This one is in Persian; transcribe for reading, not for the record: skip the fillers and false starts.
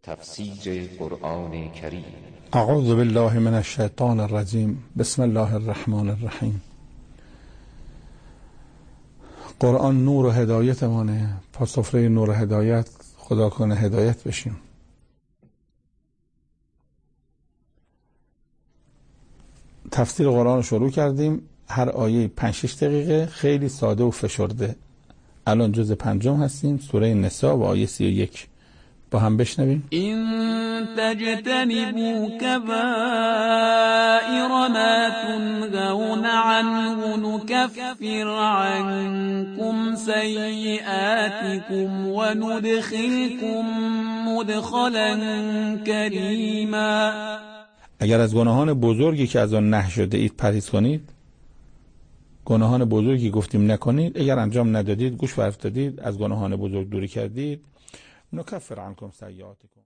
تفسیر قرآن کریم. اعوذ بالله من الشیطان الرجیم. بسم الله الرحمن الرحیم. قرآن نور و هدایت مانه، پس سفره نور و هدایت خدا کنه هدایت بشیم. تفسیر قرآن رو شروع کردیم. هر آیه 5-6 دقیقه، خیلی ساده و فشرده. الان جزء 5 هستیم، سوره نساء و آیه 31. با هم بشنویم. این تجتنبوا کبائر ما تنهون عنه نکفر عنکم سیئاتکم و ندخلکم مدخلا کریما. اگر از گناهان بزرگی که از آن نهی شده اید پرهیز کنید، گناهان بزرگی گفتیم نکنید، اگر انجام ندادید، گوش فرفتادید، از گناهان بزرگ دوری کردید، نکفر عنکم سیئاتکم.